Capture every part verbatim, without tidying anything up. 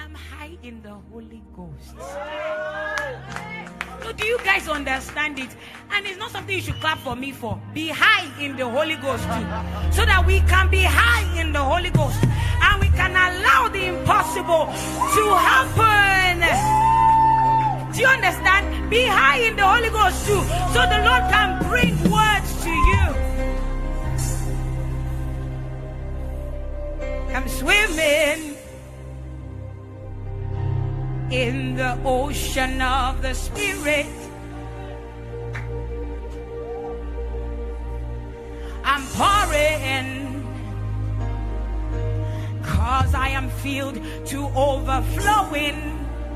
am high in the Holy Ghost. So do you guys understand it? And it's not something you should clap for me for. Be high in the Holy Ghost too. So that we can be high in the Holy Ghost. And we can allow the impossible to happen. Do you understand? Be high in the Holy Ghost too. So the Lord can bring words to you. I'm swimming in the ocean of the Spirit. I'm pouring, cause I am filled to overflowing.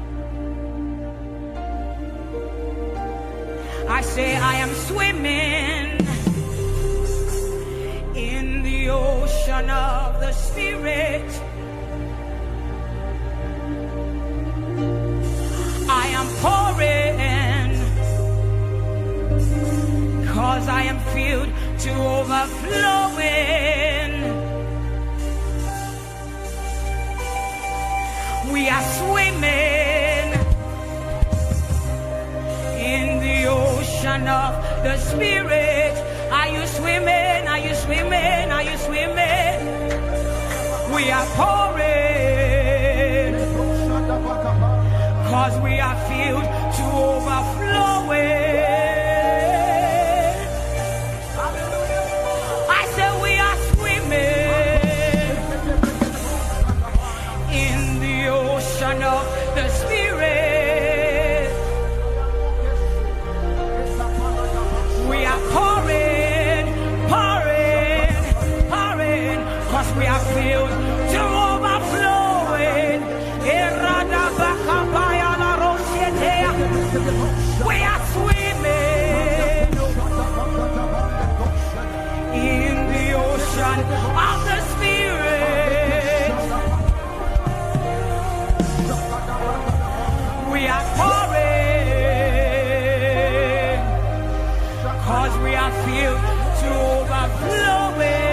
I say I am swimming in the ocean of the Spirit. I am pouring, cause I am filled to overflowing. We are swimming in the ocean of the Spirit. Are you swimming? Are you swimming? Are you swimming? We are pouring, cause we are filled to overflowing. I said we are swimming in the ocean of the Spirit. We are pouring, pouring, pouring, cause we are filled to overflowing. We are swimming in the ocean of the Spirit. We are pouring, cause we are filled to overflowing.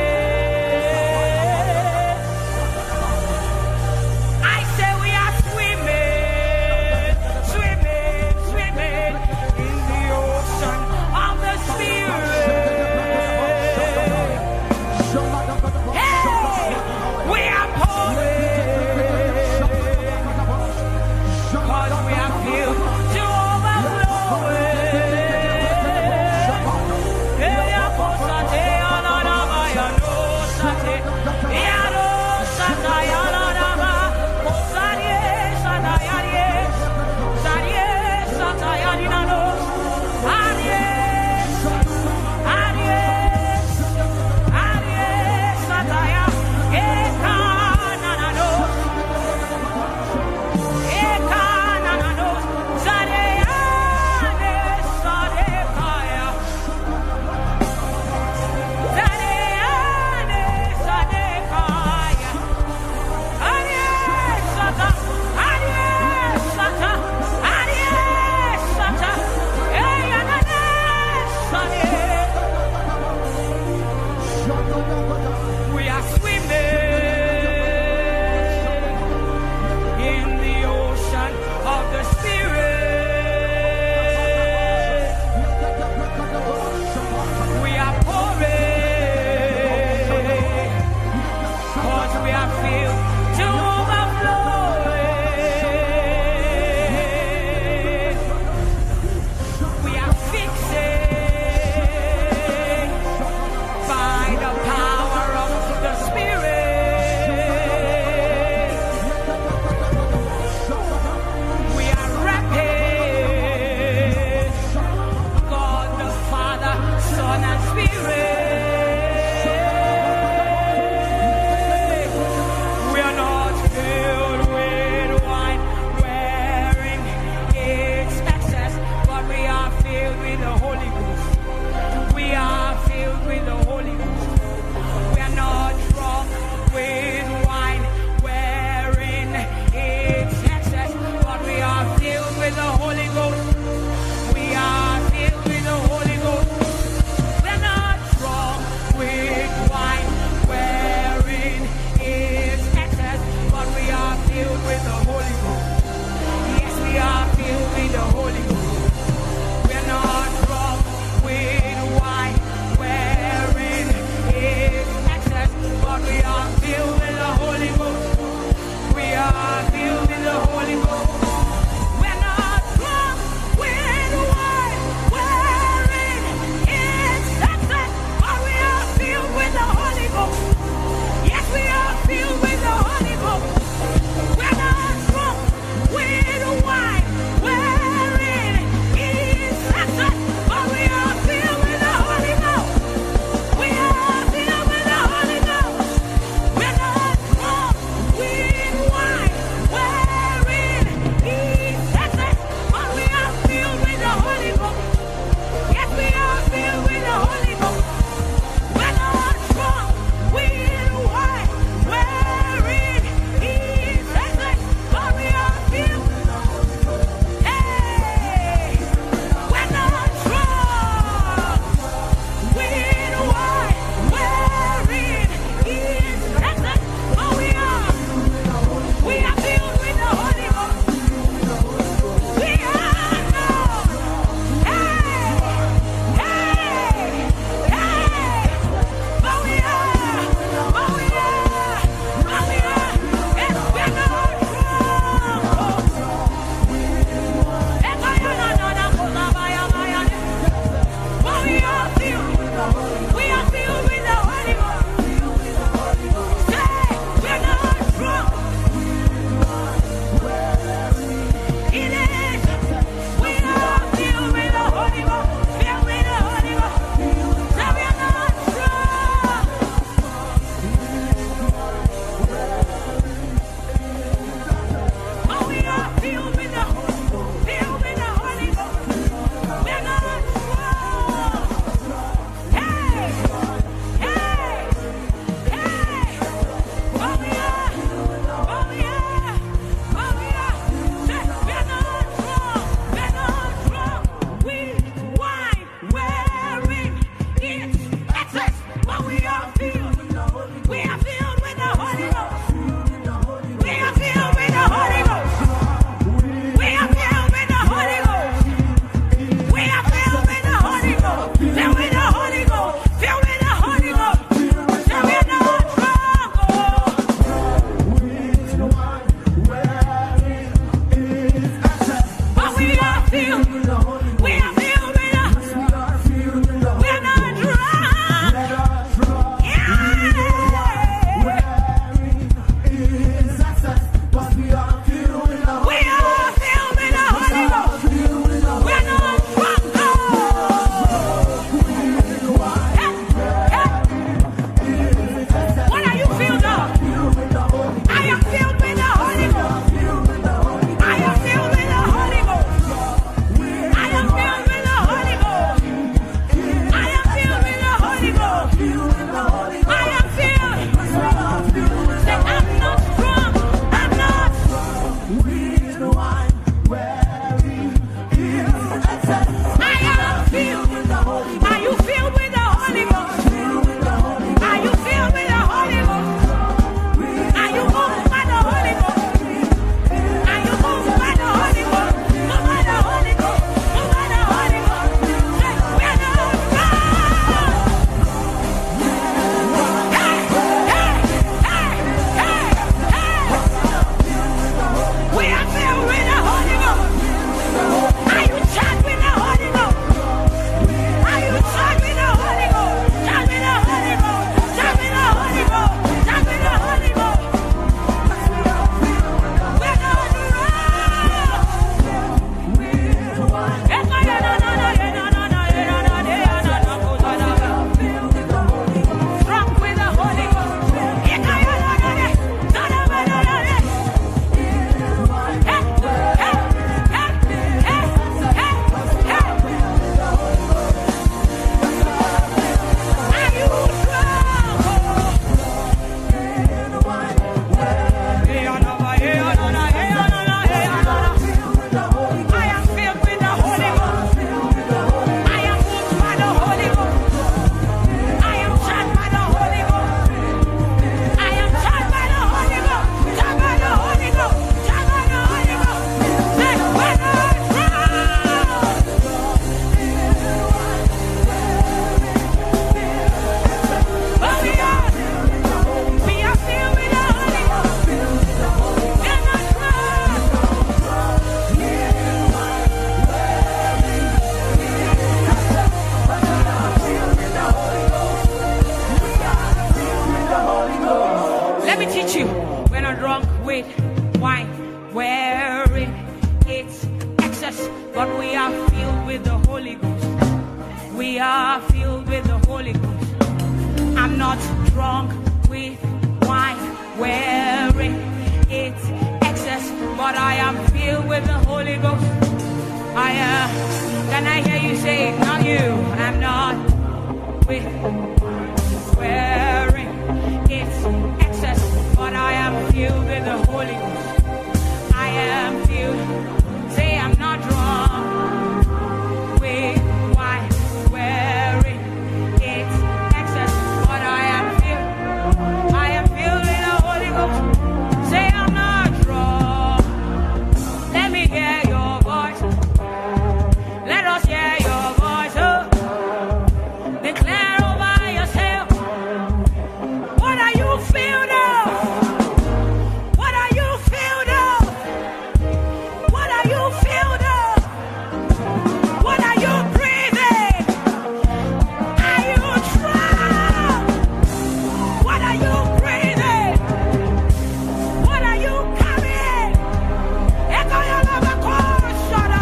teach you. We're not drunk with wine, wherein it's excess, but we are filled with the Holy Ghost. We are filled with the Holy Ghost. I'm not drunk with wine, wherein it's excess, but I am filled with the Holy Ghost. I am. Uh, can I hear you say, not you? I'm not with wherein it's excess, but I am filled with the Holy Ghost. I am filled. Say I'm not drunk with wine, wherein it's excess, but I am filled. I am filled with the Holy Ghost. Say I'm not drunk. Let me hear your voice. Let us hear your voice. Oh. Declare over yourself. What are you filled of? What are you filled of? What are you filled of? What are you breathing? Are you drunk? What are you breathing? What are you carrying? Ekoyalabakosada.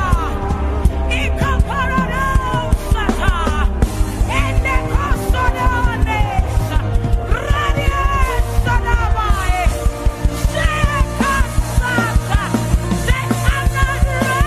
Ikaparadosata. Endekosodanes. Radiesadabae. Sekasata. Sekanara.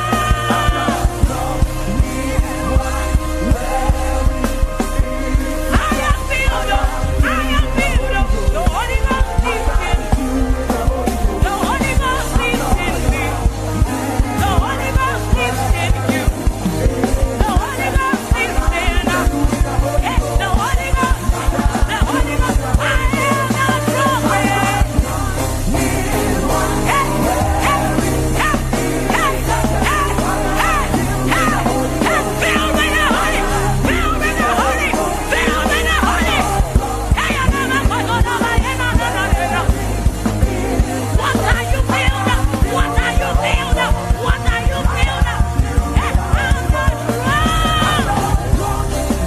I am filled up. I am filled up. The Holy Ghost lives in me. The Holy Ghost lives in me. The Holy Ghost lives in you. The Holy Ghost lives in us. Yes, the Holy Ghost. The Holy Ghost. I am not drunk with. Hey, hey, hey, hey, hey, hey, hey, hey. Filled with the Holy. Filled with the Holy. Filled with the Holy. Hey, I know my God, oh, my, yeah, no, no, no, no, no. What are you filled up? What are you filled up? What are you filled up? Hey, I'm not drunk.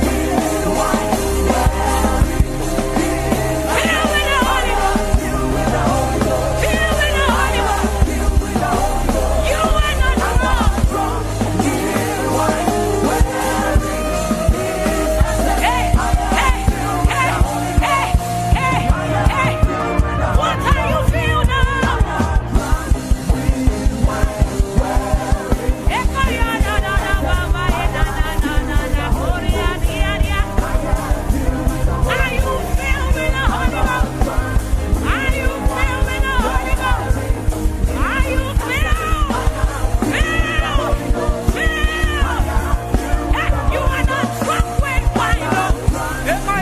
Filled with the Holy Ghost. Filled with the Holy Ghost. You are not drunk. Hey, hey, hey, hey, hey, hey. What are you filled up? Are you filled with the Holy Ghost? Are you filled with the Holy Ghost? Are you filled? Filled? Filled? Hey, you are not drunk with wine, no. Hey, hey,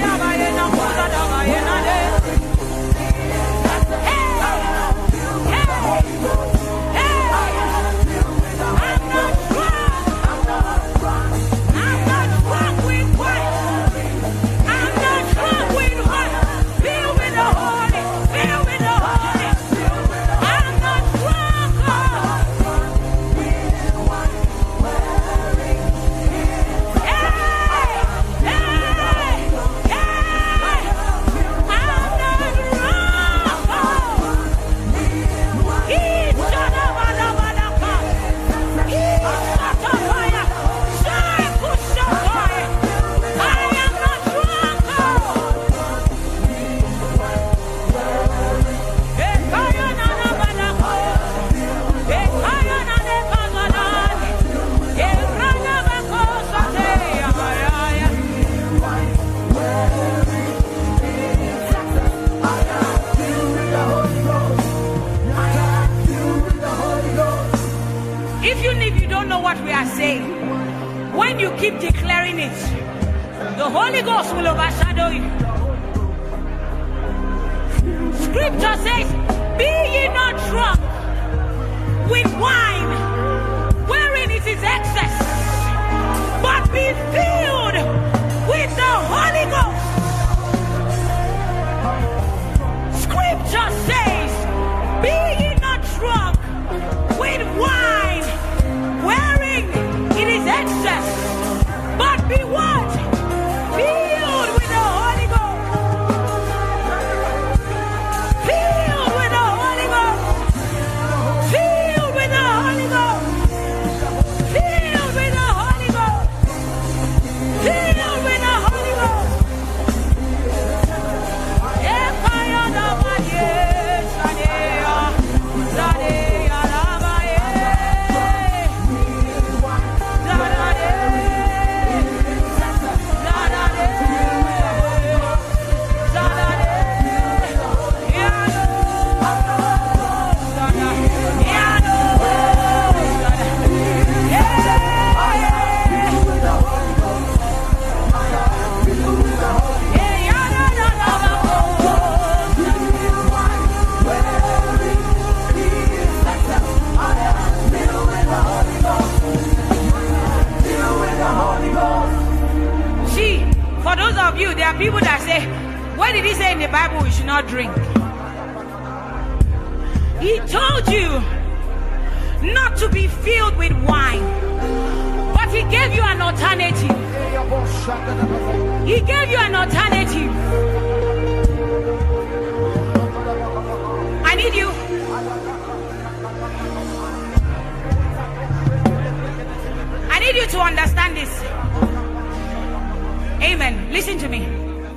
I'm not drunk. I'm not drunk with wine. I'm not drunk with wine. Filled with the Holy. Filled with the Holy. I'm not drunk. Hey, hey, hey. I'm not drunk. He's shut up, Alabalaka. He's shut up, fire. Shai Kushatai. I am not drunk. Ekayana Nabalaka. Ekayana Nekazadan. Erana Bakosate. Ayaya. Even if you don't know what we are saying, when you keep declaring it, the Holy Ghost will overshadow you. Scripture says, be ye not drunk with wine, wherein it is excess, but be filled with the Holy Ghost. Scripture says, be ye not drunk with wine, wherein it is excess, but be what? Filled with the Holy Ghost. Filled not drink. He told you not to be filled with wine, but he gave you an alternative. He gave you an alternative. I need you. I need you to understand this. Amen. Listen to me.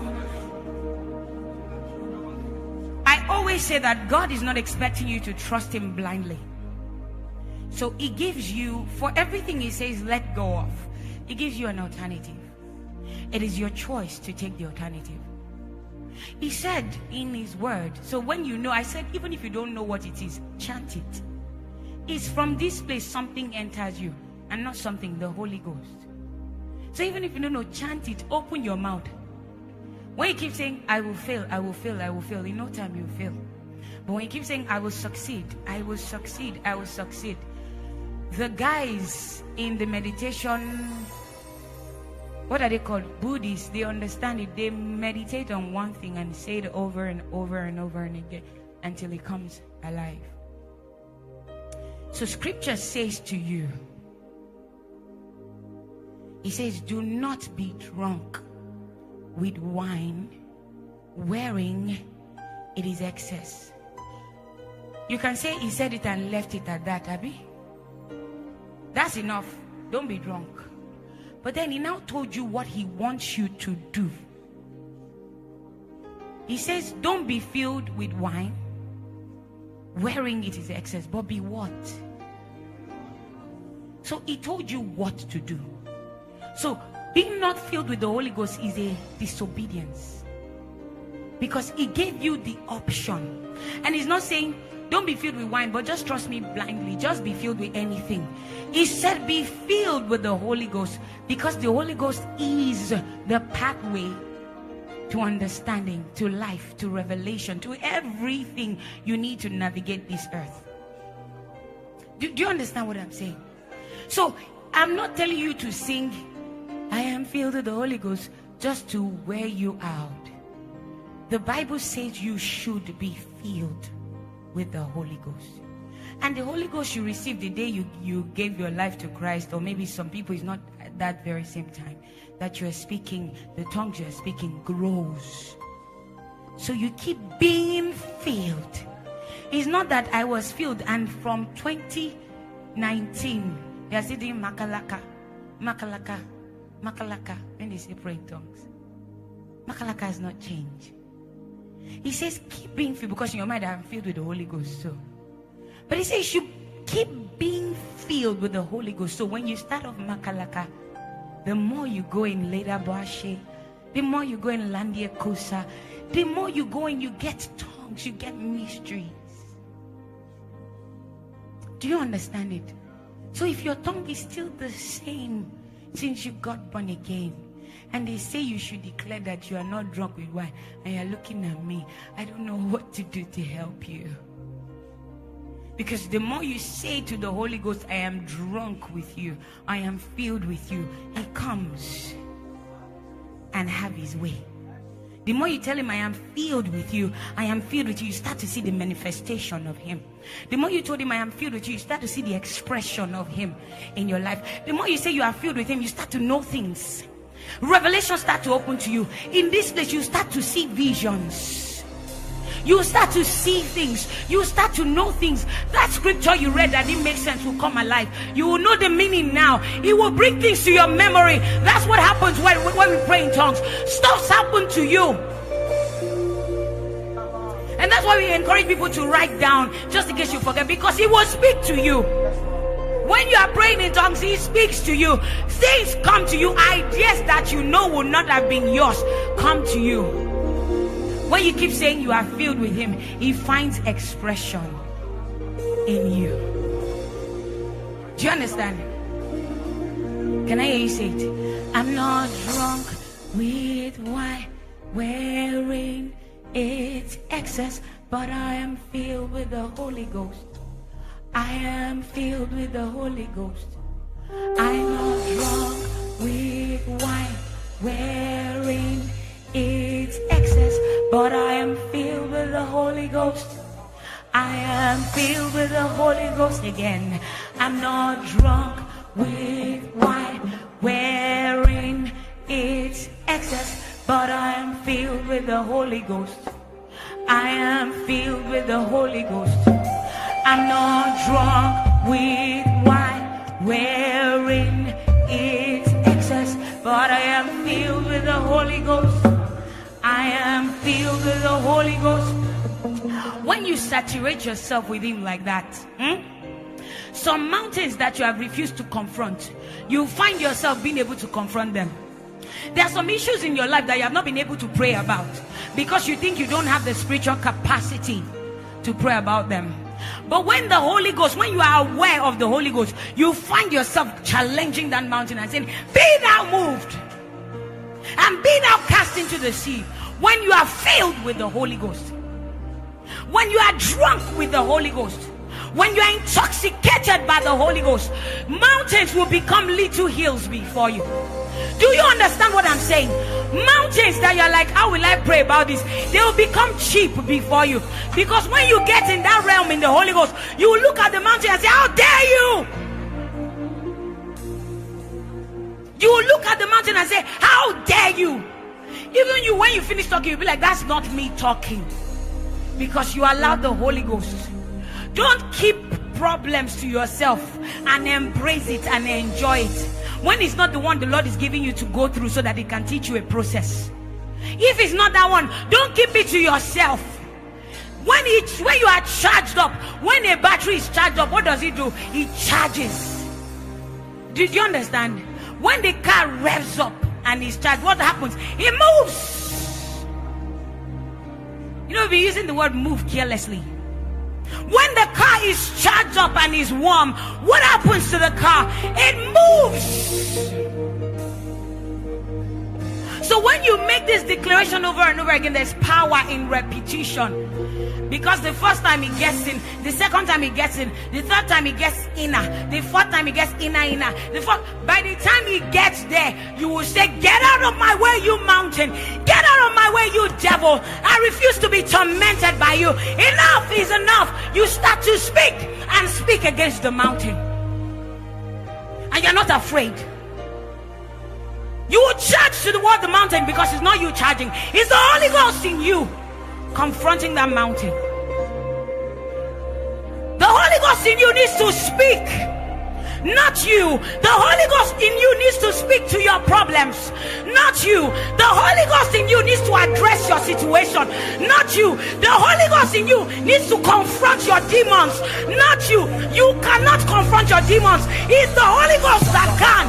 I always say that God is not expecting you to trust him blindly. So he gives you, for everything he says let go of, he gives you an alternative. It is your choice to take the alternative. He said in his word, so when you know, I said even if you don't know what it is, chant it. It's from this place something enters you, and not something, the Holy Ghost. So even if you don't know, chant it, open your mouth. When you keep saying, I will fail, I will fail, I will fail, in no time you fail. But when you keep saying, I will succeed, I will succeed, I will succeed. The guys in the meditation, what are they called? Buddhists, they understand it. They meditate on one thing and say it over and over and over and again until it comes alive. So scripture says to you, it says, do not be drunk with wine, wherein it is excess. You can say he said it and left it at that, Abby. That's enough. Don't be drunk. But then he now told you what he wants you to do. He says, don't be filled with wine, wherein it is excess, but be what? So he told you what to do. So being not filled with the Holy Ghost is a disobedience, because he gave you the option. And he's not saying don't be filled with wine, but just trust me blindly. Just be filled with anything. He said be filled with the Holy Ghost, because the Holy Ghost is the pathway to understanding, to life, to revelation, to everything you need to navigate this earth. Do, do you understand what I'm saying? So I'm not telling you to sing I am filled with the Holy Ghost just to wear you out. The Bible says you should be filled with the Holy Ghost. And the Holy Ghost you received the day you, you gave your life to Christ, or maybe some people it's not at that very same time that you are speaking, the tongues you are speaking grows. So you keep being filled. It's not that I was filled and from twenty nineteen they are sitting makalaka, makalaka, makalaka when they say pray in tongues. Makalaka has not changed. He says keep being filled, because in your mind I'm filled with the Holy Ghost. So, but he says you keep being filled with the Holy Ghost. So when you start off makalaka, the more you go in later Boashe, the more you go in Landia Kosa, the more you go in, you get tongues, you get mysteries. Do you understand it? So if your tongue is still the same since you got born again, and they say you should declare that you are not drunk with wine, and you're looking at me, I don't know what to do to help you. Because the more you say to the Holy Ghost, I am drunk with you, I am filled with you, he comes and have his way. The more you tell him, I am filled with you, I am filled with you, you start to see the manifestation of him. The more you told him, I am filled with you, you start to see the expression of him in your life. The more you say you are filled with him, you start to know things. Revelation start to open to you. In this place, you start to see visions. You start to see things. You start to know things. That scripture you read that didn't make sense will come alive. You will know the meaning now. It will bring things to your memory. That's what happens when, when we pray in tongues. Stuff's happen to you. And that's why we encourage people to write down, just in case you forget, because he will speak to you. When you are praying in tongues, he speaks to you. Things come to you. Ideas that you know will not have been yours come to you. When you keep saying you are filled with him, he finds expression in you. Do you understand? Can I hear you say it? I'm not drunk with wine, wherein it's excess, but I am filled with the Holy Ghost. I am filled with the Holy Ghost. I'm not drunk with wine, wherein it's excess, but I am filled the Holy Ghost. I am filled with the Holy Ghost again. I'm not drunk with wine, wherein it's excess, but I am filled with the Holy Ghost. I am filled with the Holy Ghost. I'm not drunk with wine, wherein it's excess, but I am filled with the Holy Ghost. I am filled with the Holy Ghost. When you saturate yourself with Him like that, hmm? some mountains that you have refused to confront, you find yourself being able to confront them. There are some issues in your life that you have not been able to pray about because you think you don't have the spiritual capacity to pray about them. But when the Holy Ghost, when you are aware of the Holy Ghost, you find yourself challenging that mountain and saying, be thou moved and be thou cast into the sea. When you are filled with the Holy Ghost, when you are drunk with the Holy Ghost, when you are intoxicated by the Holy Ghost, mountains will become little hills before you. Do you understand what I'm saying? Mountains that you're like, how will I pray about this? They will become cheap before you. Because when you get in that realm in the Holy Ghost, you will look at the mountain and say, how dare you? You will look at the mountain and say, how dare you? Even you, when you finish talking, you'll be like, that's not me talking. Because you allowed the Holy Ghost. Don't keep problems to yourself and embrace it and enjoy it when it's not the one the Lord is giving you to go through so that He can teach you a process. If it's not that one, don't keep it to yourself. When it, when you are charged up, when a battery is charged up, what does it do? It charges. Did you understand? When the car revs up and is charged, what happens? It moves. You know, we're using the word move carelessly. When the car is charged up and is warm, what happens to the car? It moves. So when you make this declaration over and over again, there's power in repetition. Because the first time he gets in, the second time he gets in, the third time he gets inner, the fourth time he gets inner, inner. The fourth, by the time he gets there, you will say, get out of my way, you mountain. Get out of my way, you devil. I refuse to be tormented by you. Enough is enough. You start to speak and speak against the mountain. And you're not afraid. You will charge to the word the mountain because it's not you charging. It's the Holy Ghost in you confronting that mountain. The Holy Ghost in you needs to speak, not you. The Holy Ghost in you needs to speak to your problems, not you. The Holy Ghost in you needs to address your situation, not you. The Holy Ghost in you needs to confront your demons, not you. You cannot confront your demons. It's the Holy Ghost that can.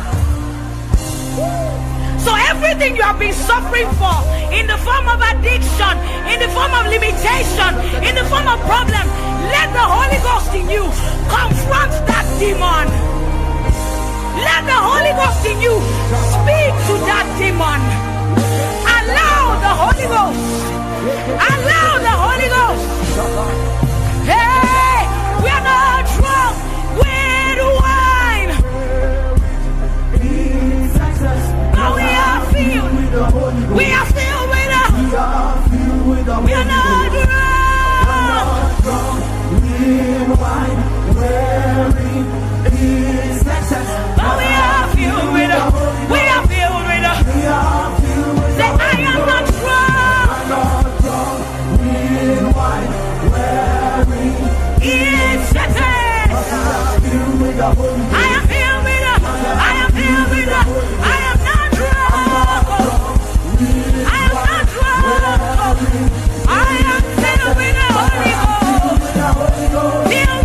So everything you have been suffering for, in the form of addiction, in the form of limitation, in the form of problem, let the Holy Ghost in you confront that demon. Let the Holy Ghost in you speak to that demon. Allow the Holy Ghost. Allow the Holy Ghost. Hey, we are not drunk with wine. But we are filled. We are filled with the. We are not drunk with wine, wherein is excess. But we are filled with the. We are filled with the. Say, I am not drunk with wine, wherein is excess. I am filled with the. I am filled with the. I am filled with the. I am not drunk. I am not drunk. I am filled with the Holy Ghost. Filled